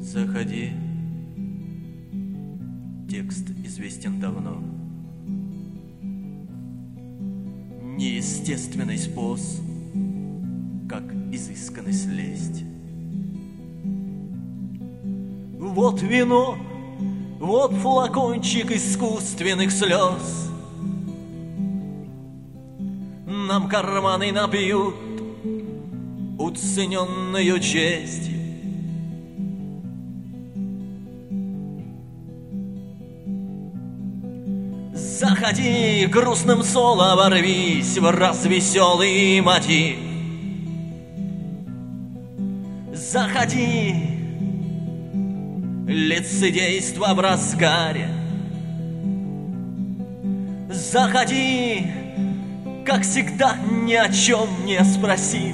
Заходи. Текст известен давно. Неестественный способ, как изысканно слезть. Вот вино, вот флакончик искусственных слез. Нам карманы набьют уцененную честью. Заходи, грустным соло ворвись в развеселый мотив. Заходи, лицедейство в разгаре. Заходи, как всегда, ни о чем не спросив.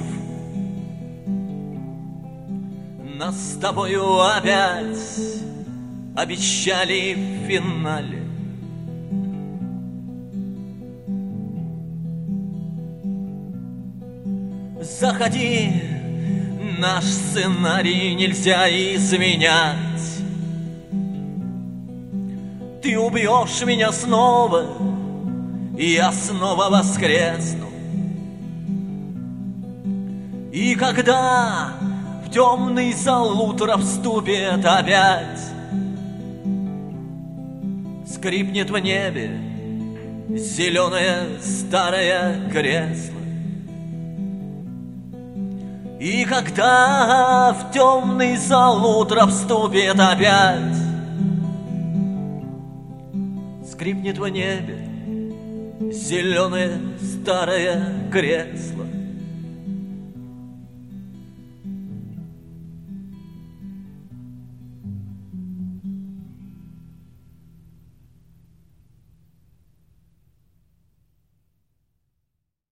Нас с тобою опять обещали в финале. Заходи, наш сценарий нельзя изменять. Ты убьешь меня снова, и я снова воскресну. И когда в темный зал утро вступит опять, скрипнет в небе зеленое старое кресло. И когда в темный зал утро вступит опять, скрипнет в небе зеленое старое кресло.